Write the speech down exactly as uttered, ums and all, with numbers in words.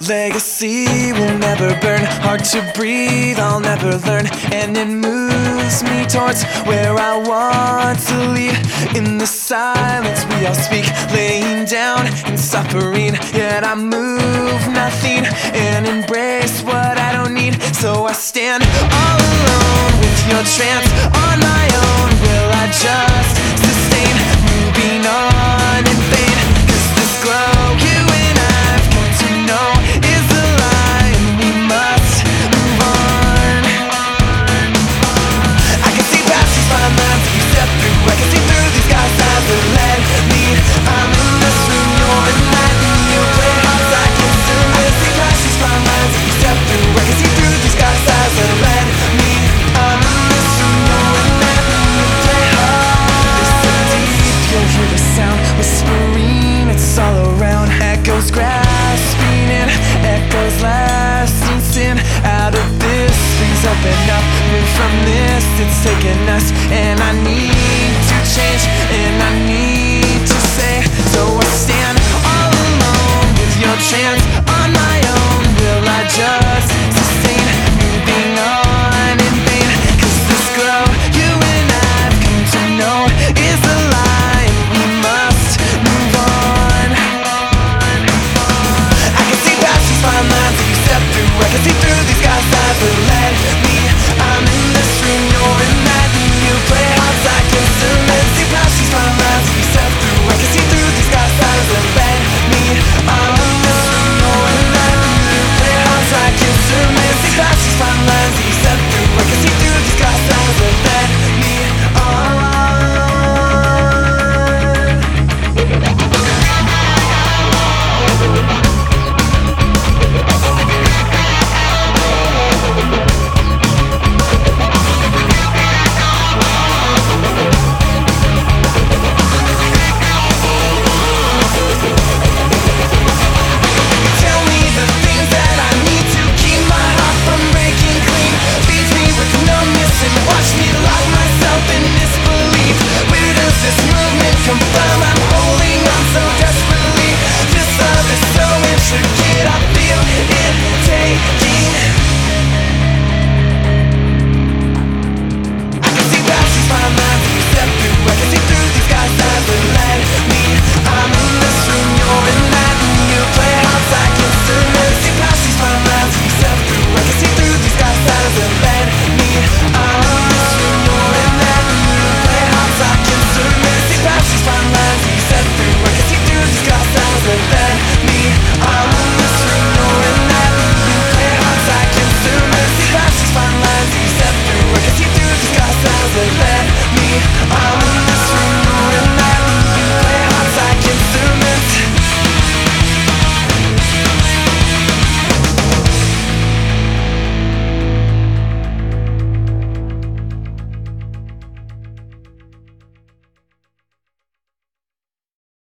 legacy will never burn. Hard to breathe, I'll never learn. And it moves me towards where I want to lead. In the silence we all speak, laying down and suffering. Yet I move nothing and embrace what I don't need. So I stand all alone with your trance on my own.